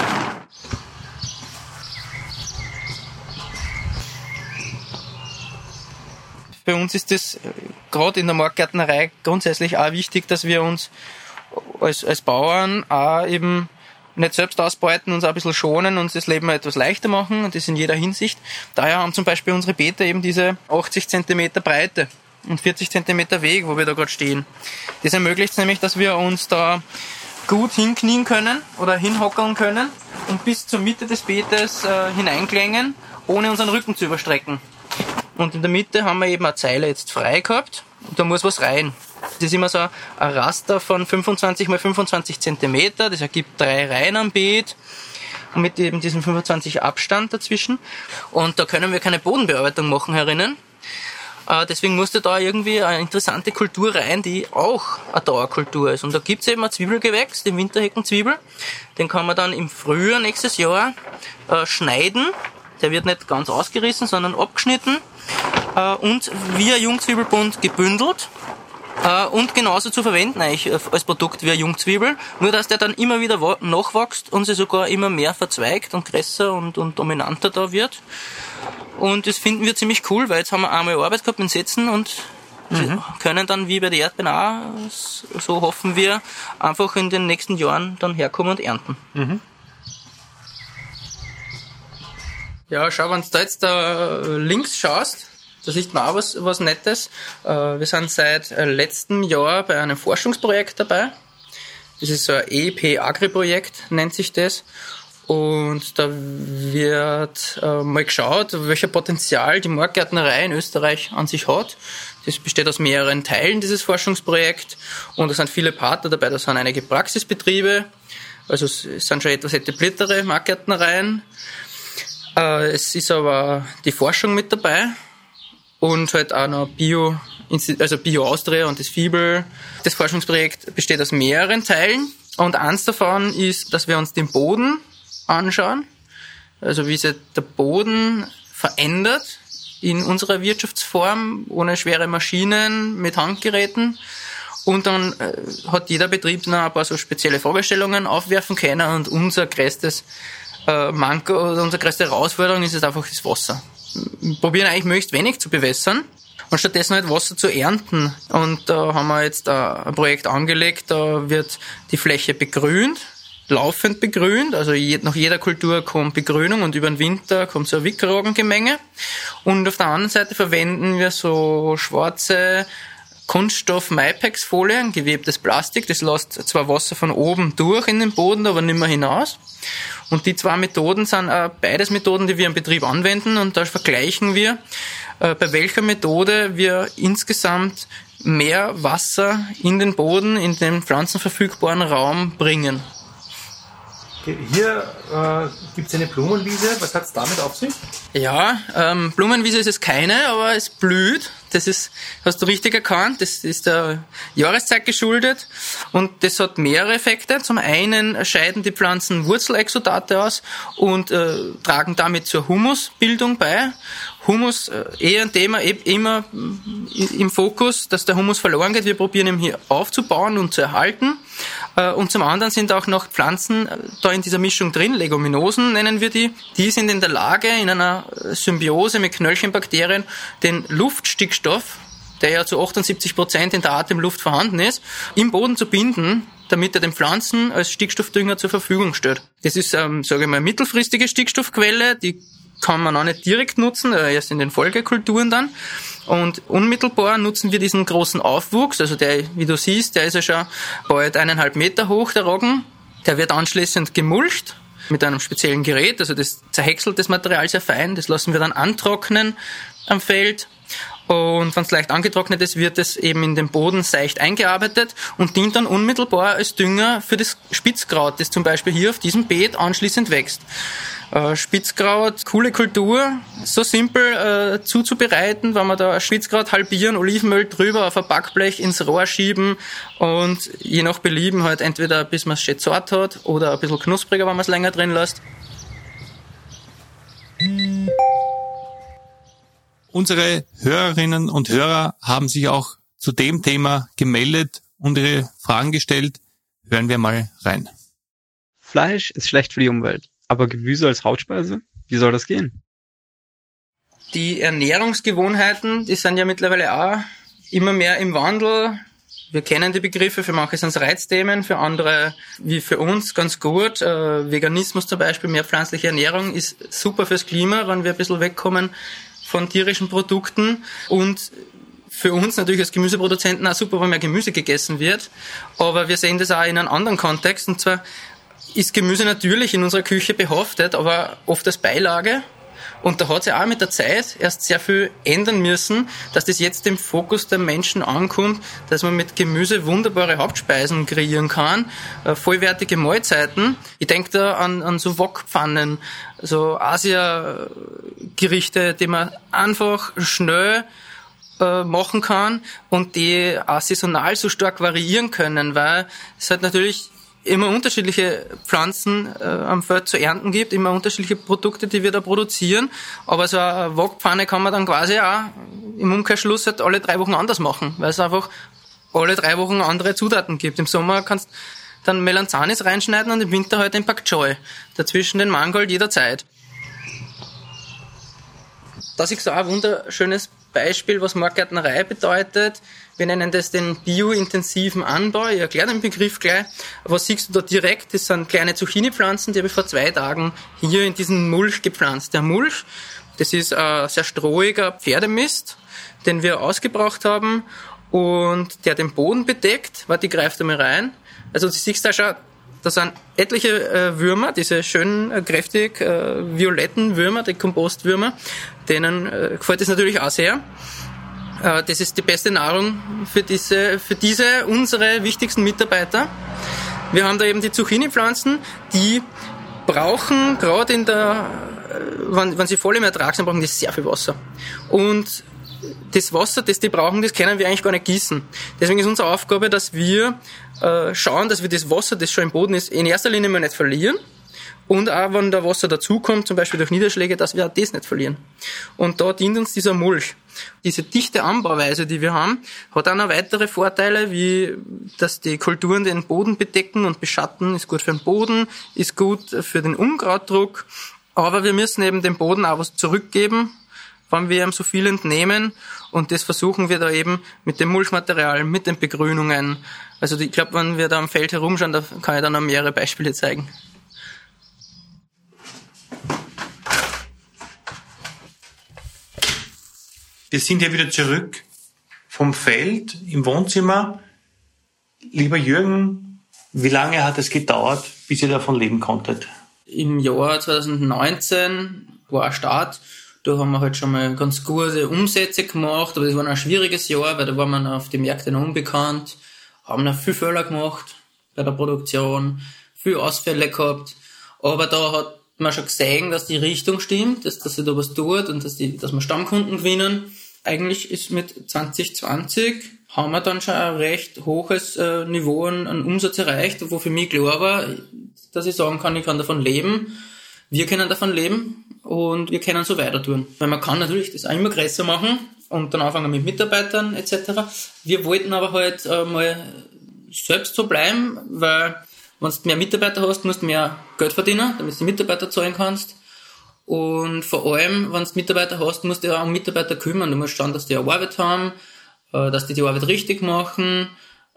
Speaker 4: Bei uns ist es gerade in der Marktgärtnerei grundsätzlich auch wichtig, dass wir uns als, als Bauern auch eben nicht selbst ausbeuten, uns auch ein bisschen schonen, uns das Leben etwas leichter machen und das in jeder Hinsicht. Daher haben zum Beispiel unsere Beete eben diese achtzig Zentimeter Breite und vierzig Zentimeter Weg, wo wir da gerade stehen. Das ermöglicht nämlich, dass wir uns da gut hinknien können oder hinhockeln können und bis zur Mitte des Beetes äh, hineinklängen, ohne unseren Rücken zu überstrecken. Und in der Mitte haben wir eben eine Zeile jetzt frei gehabt und da muss was rein. Das ist immer so ein Raster von fünfundzwanzig mal fünfundzwanzig Zentimeter, das ergibt drei Reihen am Beet und mit eben diesem fünfundzwanzig Abstand dazwischen. Und da können wir keine Bodenbearbeitung machen herinnen. Äh, deswegen musste da irgendwie eine interessante Kultur rein, die auch eine Dauerkultur ist. Und da gibt's eben ein Zwiebelgewächs, den Winterheckenzwiebel. Den kann man dann im Frühjahr nächstes Jahr äh, schneiden. Der wird nicht ganz ausgerissen, sondern abgeschnitten äh, und wie ein Jungzwiebelbund gebündelt äh, und genauso zu verwenden eigentlich als Produkt wie eine Jungzwiebel, nur dass der dann immer wieder wa- nachwächst und sich sogar immer mehr verzweigt und größer und, und dominanter da wird. Und das finden wir ziemlich cool, weil jetzt haben wir einmal Arbeit gehabt mit Setzen und mhm. können dann wie bei der Erdbeeren auch, so hoffen wir, einfach in den nächsten Jahren dann herkommen und ernten. Mhm. Ja, schau, wenn du da jetzt da links schaust, da sieht man auch was, was Nettes. Wir sind seit letztem Jahr bei einem Forschungsprojekt dabei. Das ist so ein E E P-Agri-Projekt, nennt sich das. Und da wird äh, mal geschaut, welcher Potenzial die Marktgärtnerei in Österreich an sich hat. Das besteht aus mehreren Teilen, dieses Forschungsprojekt. Und da sind viele Partner dabei, da sind einige Praxisbetriebe. Also es sind schon etwas etabliertere Marktgärtnereien. Es ist aber die Forschung mit dabei und halt auch noch Bio, also Bio Austria und das Fibel. Das Forschungsprojekt besteht aus mehreren Teilen und eins davon ist, dass wir uns den Boden anschauen, also wie sich der Boden verändert in unserer Wirtschaftsform, ohne schwere Maschinen, mit Handgeräten. Und dann äh, hat jeder Betrieb noch ein paar so spezielle Fragestellungen aufwerfen können und unser größtes äh, Manko oder unsere größte Herausforderung ist jetzt einfach das Wasser. Wir probieren eigentlich möglichst wenig zu bewässern und stattdessen halt Wasser zu ernten. Und da haben wir jetzt ein Projekt angelegt, da wird die Fläche begrünt, laufend begrünt, also je, nach jeder Kultur kommt Begrünung und über den Winter kommt so ein Wickroggengemenge. Und auf der anderen Seite verwenden wir so schwarze Kunststoff-Mypex-Folien, gewebtes Plastik, das lässt zwar Wasser von oben durch in den Boden, aber nicht mehr hinaus. Und die zwei Methoden sind äh, beides Methoden, die wir im Betrieb anwenden, und da vergleichen wir, äh, bei welcher Methode wir insgesamt mehr Wasser in den Boden, in den pflanzenverfügbaren Raum bringen.
Speaker 6: Okay, hier äh, gibt es eine Blumenwiese. Was hat es damit auf sich?
Speaker 4: Ja, ähm, Blumenwiese ist es keine, aber es blüht. Das ist, hast du richtig erkannt, das ist der Jahreszeit geschuldet und das hat mehrere Effekte. Zum einen scheiden die Pflanzen Wurzelexudate aus und äh, tragen damit zur Humusbildung bei. Humus, äh, eher ein Thema, eh, immer im Fokus, dass der Humus verloren geht. Wir probieren ihn hier aufzubauen und zu erhalten. Äh, und zum anderen sind auch noch Pflanzen äh, da in dieser Mischung drin, Leguminosen nennen wir die. Die sind in der Lage, in einer Symbiose mit Knöllchenbakterien den Luftstickstoff, der ja zu achtundsiebzig Prozent in der Atemluft vorhanden ist, im Boden zu binden, damit er den Pflanzen als Stickstoffdünger zur Verfügung steht. Das ist, ähm, sage ich mal, mittelfristige Stickstoffquelle, die kann man auch nicht direkt nutzen, äh, erst in den Folgekulturen dann. Und unmittelbar nutzen wir diesen großen Aufwuchs, also der, wie du siehst, der ist ja schon bald eineinhalb Meter hoch, der Roggen. Der wird anschließend gemulcht mit einem speziellen Gerät, also das zerhäckselt das Material sehr fein, das lassen wir dann antrocknen am Feld. Und wenn es leicht angetrocknet ist, wird es eben in den Boden seicht eingearbeitet und dient dann unmittelbar als Dünger für das Spitzkraut, das zum Beispiel hier auf diesem Beet anschließend wächst. Äh, Spitzkraut, coole Kultur, so simpel äh, zuzubereiten, wenn wir da Spitzkraut halbieren, Olivenöl drüber auf ein Backblech ins Rohr schieben und je nach Belieben halt entweder bis man es schön zart hat oder ein bisschen knuspriger, wenn man es länger drin lässt.
Speaker 3: Unsere Hörerinnen und Hörer haben sich auch zu dem Thema gemeldet und ihre Fragen gestellt. Hören wir mal rein.
Speaker 7: Fleisch ist schlecht für die Umwelt, aber Gemüse als Hauptspeise? Wie soll das gehen?
Speaker 4: Die Ernährungsgewohnheiten, die sind ja mittlerweile auch immer mehr im Wandel. Wir kennen die Begriffe, für manche sind es Reizthemen, für andere, wie für uns, ganz gut. Äh, Veganismus zum Beispiel, mehr pflanzliche Ernährung ist super fürs Klima, wenn wir ein bisschen wegkommen von tierischen Produkten, und für uns natürlich als Gemüseproduzenten auch super, wenn mehr Gemüse gegessen wird, aber wir sehen das auch in einem anderen Kontext, und zwar ist Gemüse natürlich in unserer Küche behaftet, aber oft als Beilage, und da hat sich auch mit der Zeit erst sehr viel ändern müssen, dass das jetzt im Fokus der Menschen ankommt, dass man mit Gemüse wunderbare Hauptspeisen kreieren kann, äh, vollwertige Mahlzeiten. Ich denke da an, an so Wokpfannen, so Asia-Gerichte, die man einfach schnell äh, machen kann und die auch saisonal so stark variieren können, weil es halt natürlich immer unterschiedliche Pflanzen äh, am Feld zu ernten gibt, immer unterschiedliche Produkte, die wir da produzieren. Aber so eine Wokpfanne kann man dann quasi auch im Umkehrschluss halt alle drei Wochen anders machen, weil es einfach alle drei Wochen andere Zutaten gibt. Im Sommer kannst du dann Melanzanis reinschneiden und im Winter halt den Pak Choi. Dazwischen den Mangold jederzeit. Das ist so ein wunderschönes Beispiel, was Marktgärtnerei bedeutet. Wir nennen das den biointensiven Anbau. Ich erkläre den Begriff gleich. Was siehst du da direkt? Das sind kleine Zucchini-Pflanzen, die habe ich vor zwei Tagen hier in diesen Mulch gepflanzt. Der Mulch, das ist ein sehr strohiger Pferdemist, den wir ausgebracht haben und der den Boden bedeckt. Warte, ich greife da mal rein. Also du siehst da schon, da sind etliche äh, Würmer, diese schönen, äh, kräftig äh, violetten Würmer, die Kompostwürmer. Denen äh, gefällt es natürlich auch sehr. Äh, das ist die beste Nahrung für diese, für diese, unsere wichtigsten Mitarbeiter. Wir haben da eben die Zucchini-Pflanzen, die brauchen gerade in der, äh, wenn, wenn sie voll im Ertrag sind, brauchen die sehr viel Wasser. Und das Wasser, das die brauchen, das können wir eigentlich gar nicht gießen. Deswegen ist unsere Aufgabe, dass wir äh, schauen, dass wir das Wasser, das schon im Boden ist, in erster Linie mal nicht verlieren, Und auch wenn da Wasser dazukommt, zum Beispiel durch Niederschläge, dass wir auch das nicht verlieren. Und da dient uns dieser Mulch. Diese dichte Anbauweise, die wir haben, hat auch noch weitere Vorteile, wie dass die Kulturen den Boden bedecken und beschatten, ist gut für den Boden, ist gut für den Unkrautdruck. Aber wir müssen eben dem Boden auch was zurückgeben, wenn wir ihm so viel entnehmen. Und das versuchen wir da eben mit dem Mulchmaterial, mit den Begrünungen. Also ich glaube, wenn wir da am Feld herumschauen, da kann ich dann noch mehrere Beispiele zeigen.
Speaker 3: Wir sind ja wieder zurück vom Feld im Wohnzimmer. Lieber Jürgen, wie lange hat es gedauert, bis ihr davon leben konntet?
Speaker 4: Im Jahr zwanzig neunzehn war ein Start. Da haben wir halt schon mal ganz gute Umsätze gemacht, aber das war noch ein schwieriges Jahr, weil da waren wir auf den Märkten noch unbekannt, haben noch viel Fehler gemacht bei der Produktion, viel Ausfälle gehabt. Aber da hat man schon gesehen, dass die Richtung stimmt, dass, dass sich da was tut und dass, die, dass wir Stammkunden gewinnen. Eigentlich ist mit zwanzig zwanzig haben wir dann schon ein recht hohes äh, Niveau an, an Umsatz erreicht, wo für mich klar war, dass ich sagen kann, ich kann davon leben. Wir können davon leben und wir können so weiter tun. Weil man kann natürlich das auch immer größer machen und dann anfangen mit Mitarbeitern et cetera. Wir wollten aber halt äh, mal selbst so bleiben, weil wenn du mehr Mitarbeiter hast, musst du mehr Geld verdienen, damit du die Mitarbeiter zahlen kannst. Und vor allem, wenn du Mitarbeiter hast, musst du dich auch um Mitarbeiter kümmern. Du musst schauen, dass die eine Arbeit haben, dass die die Arbeit richtig machen.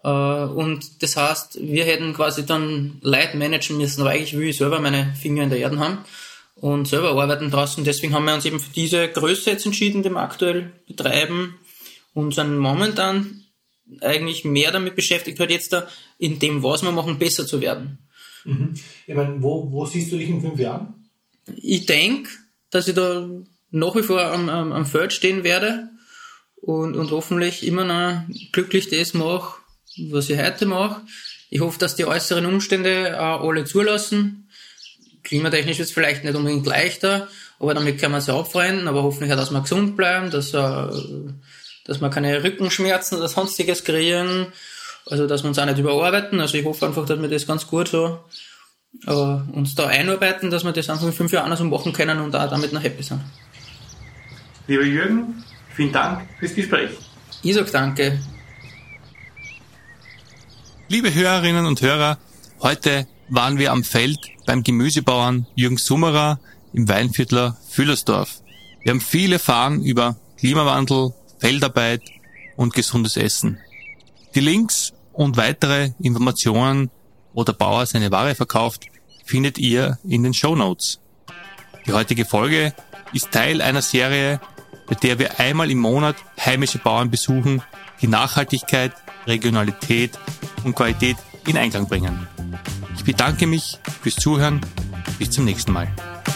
Speaker 4: Und das heißt, wir hätten quasi dann Leute managen müssen, aber eigentlich will ich selber meine Finger in der Erde haben und selber arbeiten draußen. Deswegen haben wir uns eben für diese Größe jetzt entschieden, die wir aktuell betreiben und sind momentan eigentlich mehr damit beschäftigt, halt jetzt da in dem, was wir machen, besser zu werden.
Speaker 6: Mhm. Ich meine, wo, wo siehst du dich in fünf Jahren?
Speaker 4: Ich denke, dass ich da nach wie vor am, am, am Feld stehen werde und, und hoffentlich immer noch glücklich das mache, was ich heute mache. Ich hoffe, dass die äußeren Umstände auch alle zulassen. Klimatechnisch ist es vielleicht nicht unbedingt leichter, aber damit kann man sich abfreunden, aber hoffentlich auch, dass wir gesund bleiben, dass, dass wir keine Rückenschmerzen oder sonstiges kriegen, also dass wir uns auch nicht überarbeiten. Also ich hoffe einfach, dass wir das ganz gut so äh, uns da einarbeiten, dass wir das einfach in fünf Jahren so machen können und auch damit noch happy sind.
Speaker 3: Lieber Jürgen, vielen Dank fürs Gespräch.
Speaker 4: Ich sag danke.
Speaker 3: Liebe Hörerinnen und Hörer, heute waren wir am Feld beim Gemüsebauern Jürgen Summerer im Weinviertler Vüllersdorf. Wir haben viel erfahren über Klimawandel, Feldarbeit und gesundes Essen. Die Links und weitere Informationen, wo der Bauer seine Ware verkauft, findet ihr in den Shownotes. Die heutige Folge ist Teil einer Serie, bei der wir einmal im Monat heimische Bauern besuchen, die Nachhaltigkeit, Regionalität und Qualität in Einklang bringen. Ich bedanke mich fürs Zuhören. Bis zum nächsten Mal.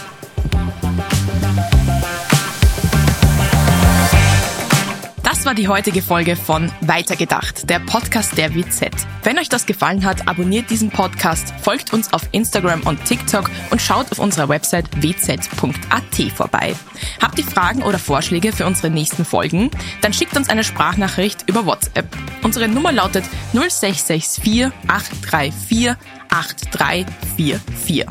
Speaker 2: Das war die heutige Folge von Weitergedacht, der Podcast der W Z. Wenn euch das gefallen hat, abonniert diesen Podcast, folgt uns auf Instagram und TikTok und schaut auf unserer Website w z punkt a t vorbei. Habt ihr Fragen oder Vorschläge für unsere nächsten Folgen? Dann schickt uns eine Sprachnachricht über WhatsApp. Unsere Nummer lautet null sechs sechs vier acht drei vier acht drei vier vier.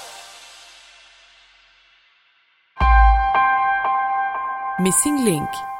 Speaker 8: Missing Link